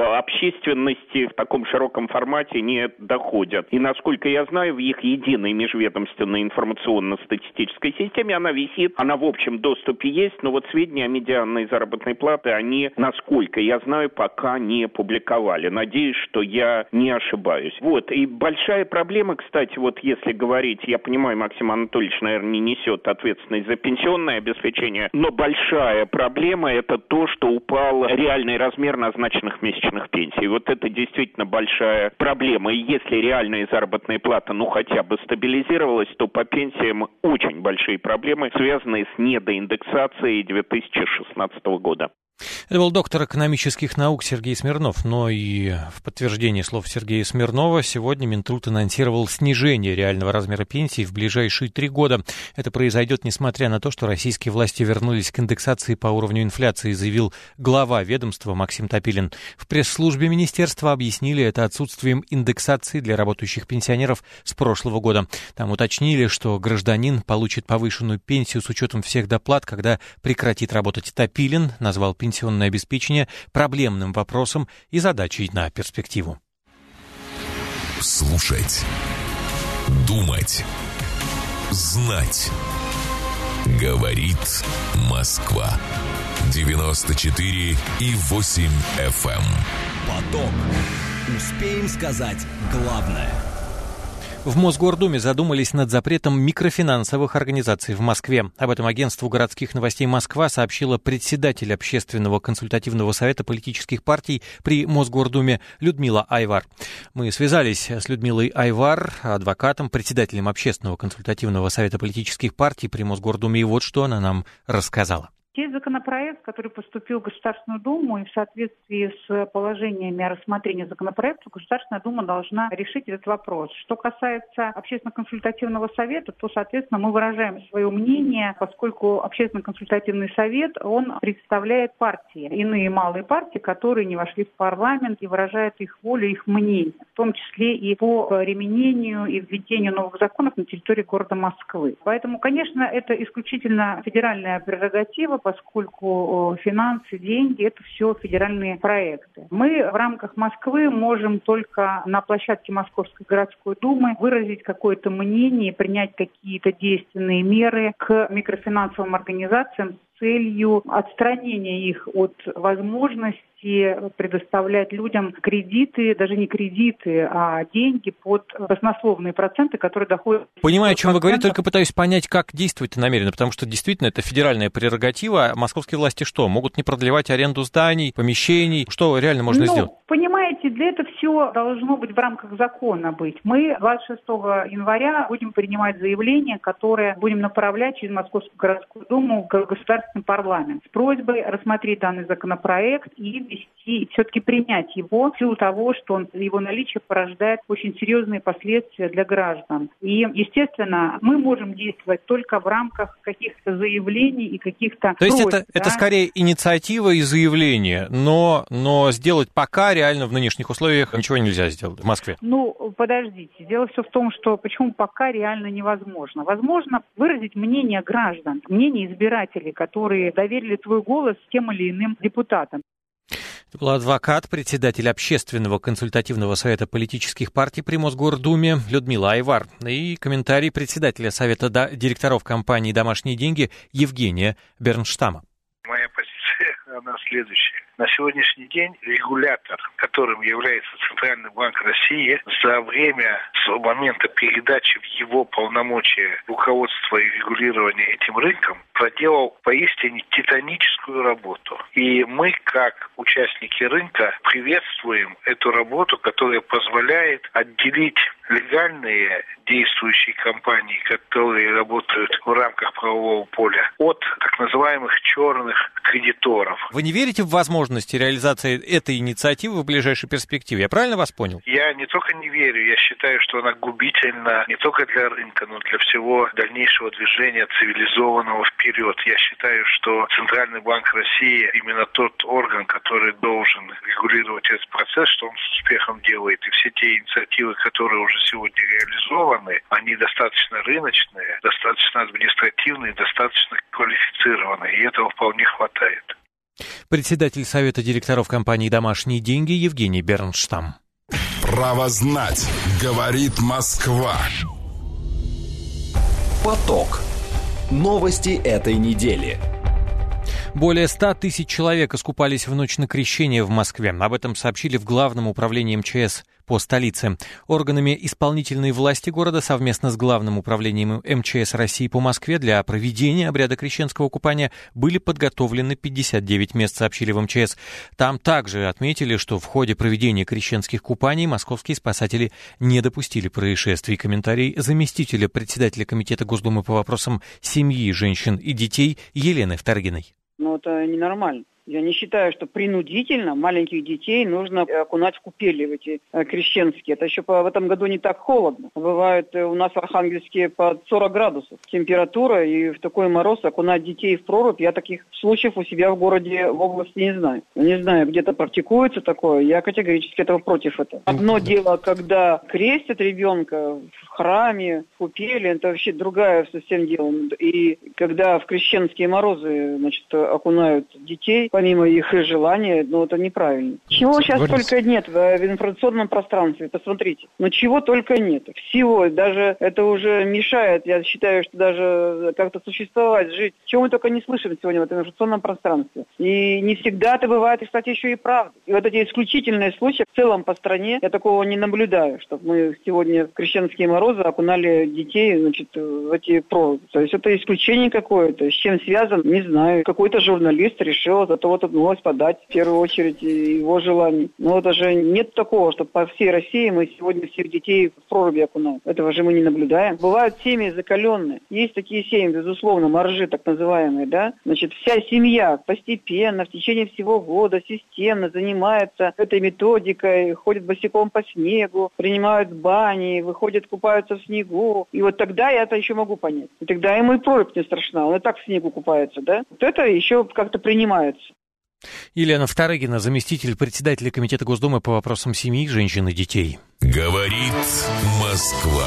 до общественности в таком широком формате не доходят. И, насколько я знаю, в их единой межведомственной информационно-статистической системе она висит, она в общем доступе есть, но вот сведения о медианной заработной плате, они, насколько я знаю, пока не публиковали. Надеюсь, что я не ошибаюсь. Вот, и большая проблема, кстати, вот если говорить, я понимаю, Максим Анатольевич, наверное, не несет ответственность за пенсионное обеспечение, но большая проблема — это то, что упал реальный размер назначенных месячных пенсий. Вот это действительно большая проблема. И если реальная заработная плата, ну, хотя бы стабилизировалась, то по пенсиям очень большие проблемы, связанные с недоиндексацией две тысячи шестнадцатого года. Это был доктор экономических наук Сергей Смирнов. Но и в подтверждение слов Сергея Смирнова сегодня Минтруд анонсировал снижение реального размера пенсий в ближайшие три года. Это произойдет несмотря на то, что российские власти вернулись к индексации по уровню инфляции, заявил глава ведомства Максим Топилин. В пресс-службе министерства объяснили это отсутствием индексации для работающих пенсионеров с прошлого года. Там уточнили, что гражданин получит повышенную пенсию с учетом всех доплат, когда прекратит работать. Топилин назвал пенсионное обеспечение проблемным вопросом и задачей на перспективу. Слушать, думать, знать. Говорит Москва. девяносто четыре и восемь эф эм. Поток. Успеем сказать главное. В Мосгордуме задумались над запретом микрофинансовых организаций в Москве. Об этом агентству городских новостей «Москва» сообщила председатель Общественного консультативного совета политических партий при Мосгордуме Людмила Айвар. Мы связались с Людмилой Айвар, адвокатом, председателем Общественного консультативного совета политических партий при Мосгордуме, и вот что она нам рассказала. Есть законопроект, который поступил в Государственную Думу, и в соответствии с положениями о рассмотрении законопроекта Государственная Дума должна решить этот вопрос. Что касается Общественно-консультативного совета, то, соответственно, мы выражаем свое мнение, поскольку Общественно-консультативный совет, он представляет партии, иные малые партии, которые не вошли в парламент и выражают их волю, их мнение, в том числе и по применению и введению новых законов на территории города Москвы. Поэтому, конечно, это исключительно федеральная прерогатива, поскольку финансы, деньги – это все федеральные проекты. Мы в рамках Москвы можем только на площадке Московской городской думы выразить какое-то мнение, принять какие-то действенные меры к микрофинансовым организациям с целью отстранения их от возможности предоставлять людям кредиты, даже не кредиты, а деньги под баснословные проценты, которые доходят... Понимаю, о чем вы говорите, только пытаюсь понять, как действовать намеренно, потому что действительно это федеральная прерогатива. Московские власти что, могут не продлевать аренду зданий, помещений? Что реально можно ну, сделать? Понимаете, для этого все должно быть в рамках закона быть. Мы двадцать шестого января будем принимать заявление, которое будем направлять через Московскую городскую думу в государственный парламент с просьбой рассмотреть данный законопроект и ввести, все-таки принять его в силу того, что он, его наличие порождает очень серьезные последствия для граждан. И, естественно, мы можем действовать только в рамках каких-то заявлений и каких-то То есть просьб, это, да? это скорее инициатива и заявление, но, но сделать пока реально в нынешних условиях ничего нельзя сделать в Москве. Ну, подождите. Дело все в том, что почему пока реально невозможно. Возможно выразить мнение граждан, мнение избирателей, которые доверили свой голос тем или иным депутатам. Это был адвокат, председатель Общественного консультативного совета политических партий при Мосгордуме Людмила Айвар. И комментарий председателя совета директоров компании «Домашние деньги» Евгения Бернштама. Моя позиция, она следующая. На сегодняшний день регулятор, которым является Центральный банк России, за время с момента передачи в его полномочия руководства и регулирования этим рынком проделал поистине титаническую работу. И мы, как участники рынка, приветствуем эту работу, которая позволяет отделить легальные действующие компании, которые работают в рамках правового поля, от так называемых черных кредиторов. Вы не верите в возможности реализации этой инициативы в ближайшей перспективе? Я правильно вас понял? Я не только не верю, я считаю, что она губительна не только для рынка, но для всего дальнейшего движения цивилизованного вперед. Я считаю, что Центральный банк России именно тот орган, который должен регулировать этот процесс, что он с успехом делает. И все те инициативы, которые уже сегодня реализованы, они достаточно рыночные, достаточно административные, достаточно квалифицированные. И этого вполне хватает. Председатель Совета директоров компании «Домашние деньги» Евгений Бернштам. Право знать, говорит Москва. Поток. Новости этой недели. Более ста тысяч человек искупались в ночь на Крещение в Москве. Об этом сообщили в Главном управлении эм че эс по столице. Органами исполнительной власти города совместно с Главным управлением эм че эс России по Москве для проведения обряда крещенского купания были подготовлены пятьдесят девять мест, сообщили в эм че эс. Там также отметили, что в ходе проведения крещенских купаний московские спасатели не допустили происшествий. Комментарий заместителя председателя Комитета Госдумы по вопросам семьи, женщин и детей Елены Вторгиной. Ну, это ненормально. Я не считаю, что принудительно маленьких детей нужно окунать в купели в эти э, крещенские. Это еще по, в этом году не так холодно. Бывает э, у нас в Архангельске под сорок градусов температура, и в такой мороз окунать детей в прорубь, я таких случаев у себя в городе, в области не знаю. Не знаю, где-то практикуется такое, я категорически этого против этого. Одно дело, когда крестят ребенка в храме, в купели, это вообще другая совсем дело. И когда в крещенские морозы, значит, окунают детей, помимо их желания, ну, это неправильно. Чего сейчас Борис. Только нет в, в информационном пространстве, посмотрите. Ну, чего только нет. Всего, даже это уже мешает, я считаю, что даже как-то существовать, жить. Чего мы только не слышим сегодня в этом информационном пространстве. И не всегда это бывает, и, кстати, еще и правда. И вот эти исключительные случаи в целом по стране, я такого не наблюдаю, чтобы мы сегодня в крещенские морозы окунали детей, значит, в эти проруби. То есть это исключение какое-то. С чем связано, не знаю. Какой-то журналист решил за вот эту новость подать, в первую очередь, его желание. Но это же нет такого, что по всей России мы сегодня всех детей в проруби окунаем. Этого же мы не наблюдаем. Бывают семьи закаленные. Есть такие семьи, безусловно, моржи так называемые, да? Значит, вся семья постепенно, в течение всего года, системно занимается этой методикой, ходит босиком по снегу, принимают бани, выходят, купаются в снегу. И вот тогда я это еще могу понять. И тогда ему и прорубь не страшна. Он и так в снегу купается, да? Вот это еще как-то принимается. Елена Вторыгина, заместитель председателя Комитета Госдумы по вопросам семьи, женщин и детей. Говорит Москва.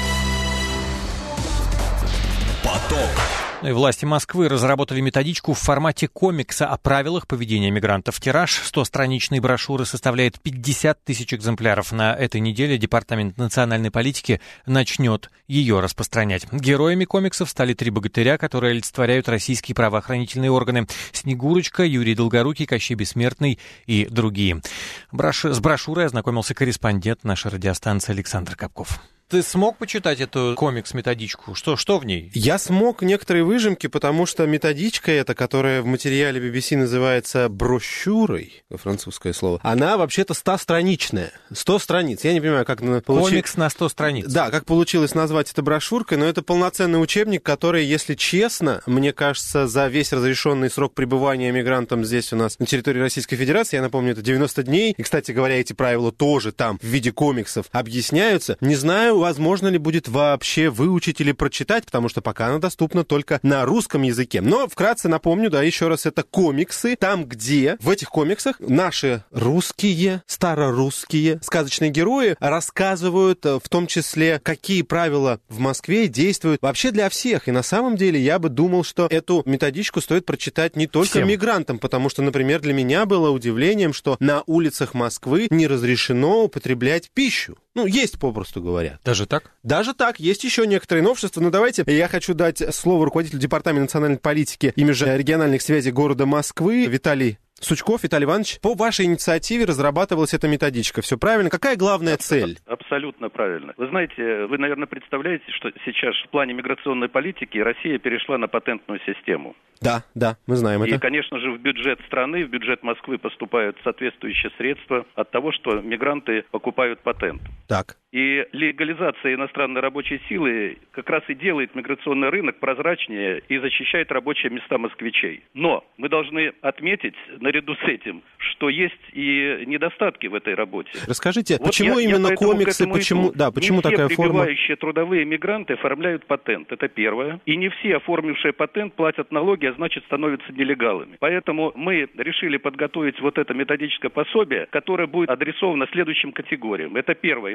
Поток. Власти Москвы разработали методичку в формате комикса о правилах поведения мигрантов. Тираж стостраничной брошюры составляет пятьдесят тысяч экземпляров. На этой неделе Департамент национальной политики начнет ее распространять. Героями комиксов стали три богатыря, которые олицетворяют российские правоохранительные органы: Снегурочка, Юрий Долгорукий, Кощей Бессмертный и другие. Брош... С брошюрой ознакомился корреспондент нашей радиостанции Александр Капков. Ты смог почитать эту комикс-методичку? Что, что в ней? Я смог некоторые выжимки, потому что методичка эта, которая в материале би би си называется брошюрой, французское слово, она вообще-то стостраничная. сто страниц. Я не понимаю, как... Получи... Комикс на сто страниц. Да, как получилось назвать это брошюркой, но это полноценный учебник, который, если честно, мне кажется, за весь разрешенный срок пребывания мигрантам здесь у нас на территории Российской Федерации, я напомню, это девяносто дней, и, кстати говоря, эти правила тоже там в виде комиксов объясняются. Не знаю, возможно ли будет вообще выучить или прочитать, потому что пока она доступна только на русском языке. Но вкратце напомню, да, еще раз, это комиксы, там, где в этих комиксах наши русские, старорусские сказочные герои рассказывают в том числе, какие правила в Москве действуют вообще для всех. И на самом деле я бы думал, что эту методичку стоит прочитать не только Всем. мигрантам, потому что, например, для меня было удивлением, что на улицах Москвы не разрешено употреблять пищу. Ну, есть, попросту говоря. Даже так? Даже так. Есть еще некоторые новшества. Но давайте я хочу дать слово руководителю Департамента национальной политики и межрегиональных связей города Москвы Виталий Сучков. Виталий Иванович, по вашей инициативе разрабатывалась эта методичка. Все правильно? Какая главная цель? Абсолютно правильно. Вы знаете, вы, наверное, представляете, что сейчас в плане миграционной политики Россия перешла на патентную систему. Да, да, мы знаем и, это. И, конечно же, в бюджет страны, в бюджет Москвы поступают соответствующие средства от того, что мигранты покупают патент. Так. И легализация иностранной рабочей силы как раз и делает миграционный рынок прозрачнее и защищает рабочие места москвичей. Но мы должны отметить, наряду с этим, что есть и недостатки в этой работе. Расскажите, вот почему я, именно я комиксы, почему, да, почему не такая форма? Не все прибывающие трудовые мигранты оформляют патент, это первое. И не все, оформившие патент, платят налоги, а значит становятся нелегалами. Поэтому мы решили подготовить вот это методическое пособие, которое будет адресовано следующим категориям. Это первое, иностранные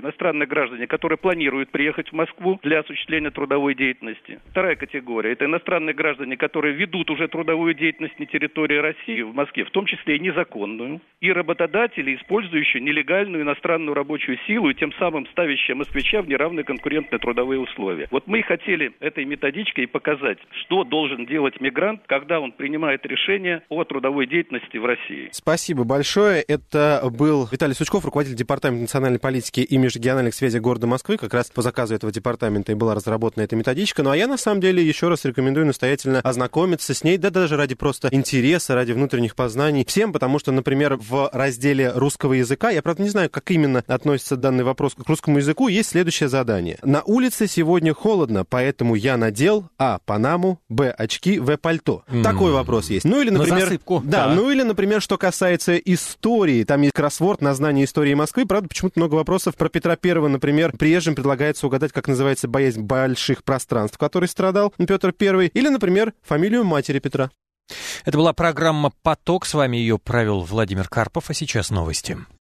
иностранные граждане, которые планируют приехать в Москву для осуществления трудовой деятельности. Вторая категория – это иностранные граждане, которые ведут уже трудовую деятельность на территории России, в Москве, в том числе и незаконную, и работодатели, использующие нелегальную иностранную рабочую силу и тем самым ставящие москвича в неравные конкурентные трудовые условия. Вот мы и хотели этой методичкой показать, что должен делать мигрант, когда он принимает решение о трудовой деятельности в России. Спасибо большое. Это был Виталий Сучков, руководитель Департамента национальной политики и межрегиональных связей города Москвы. Как раз по заказу этого департамента и была разработана эта методичка. Ну а я, на самом деле, еще раз рекомендую настоятельно ознакомиться с ней, да даже ради просто интереса, ради внутренних познаний всем, потому что, например, в разделе русского языка, я, правда, не знаю, как именно относится данный вопрос к русскому языку, есть следующее задание. На улице сегодня холодно, поэтому я надел а. панаму, б. очки, в. пальто. Mm. Такой вопрос есть. Ну или, например... Да, да, ну или, например, что касается истории. Там есть кроссворд на знание истории Москвы. Правда, почему-то много вопросов про Петра Первого, например. Приезжим предлагается угадать, как называется боязнь больших пространств, в которой страдал Петр Первый. Или, например, фамилию матери Петра. Это была программа «Поток». С вами ее провел Владимир Карпов. А сейчас новости.